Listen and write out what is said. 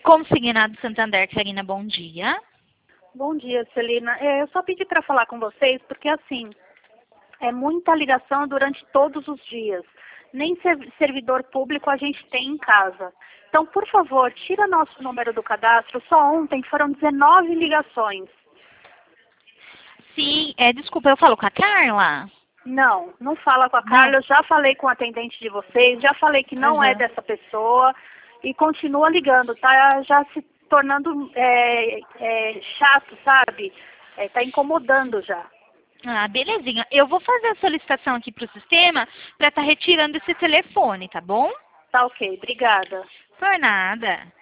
Consignado Santander, Karina, bom dia. Bom dia, Celina. Eu só pedi para falar com vocês porque, assim, é muita ligação durante todos os dias. Nem servidor público a gente tem em casa. Então, por favor, tira nosso número do cadastro. Só ontem foram 19 ligações. Sim, desculpa, eu falo com a Carla? Não, não fala com a Carla. Eu já falei com o atendente de vocês, já falei que não é dessa pessoa e continua ligando. Tá já se tornando chato, sabe? Tá incomodando já. Ah, belezinha. Eu vou fazer a solicitação aqui para o sistema para estar retirando esse telefone, tá bom? Tá ok, obrigada. Por nada.